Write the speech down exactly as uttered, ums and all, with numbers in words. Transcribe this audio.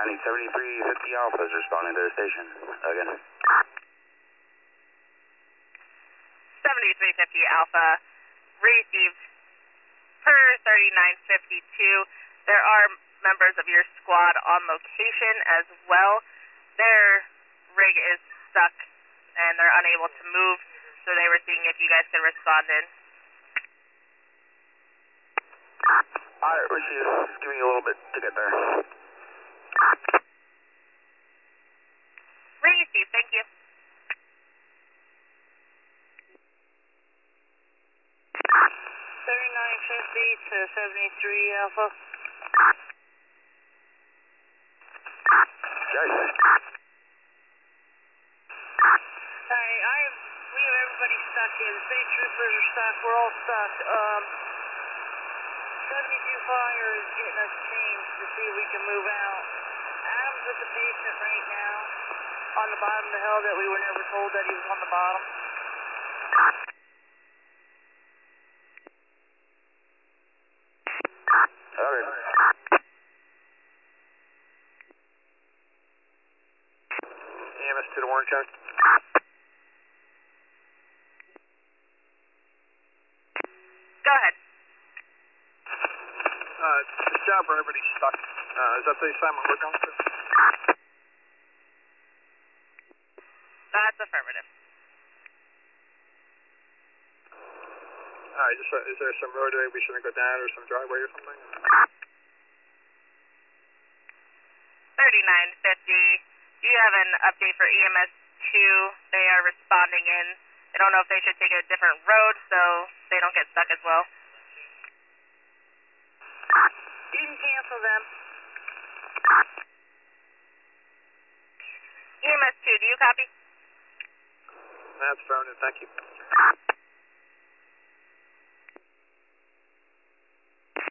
County seventy-three fifty Alpha is responding to the station. Again. seventy-three fifty Alpha received per thirty-nine fifty-two. There are members of your squad on location as well. Their rig is stuck and they're unable to move, so they were seeing if you guys could respond in. Alright, we should just give me a little bit to get there. Received, thank you. thirty-nine fifty to seventy-three Alpha. Guys. Alright, I have, we have everybody stuck here. The state troopers are stuck. We're all stuck. Um, seventy-two Fire is getting us changed to see if we can move out. Adam's with the patient right now on the bottom of the hill that we were never told that he was on the bottom. Alright. E M S to the warrant check. Go ahead. Uh, this job where everybody's stuck. Uh, is that the assignment we're going to? That's affirmative. Alright, just, uh, is there some roadway we shouldn't go down or some driveway or something? thirty-nine fifty. Do you have an update for E M S two? They are responding in. I don't know if they should take a different road so they don't get stuck as well. You can cancel them. E M S two, do you copy? That's phone in, thank you.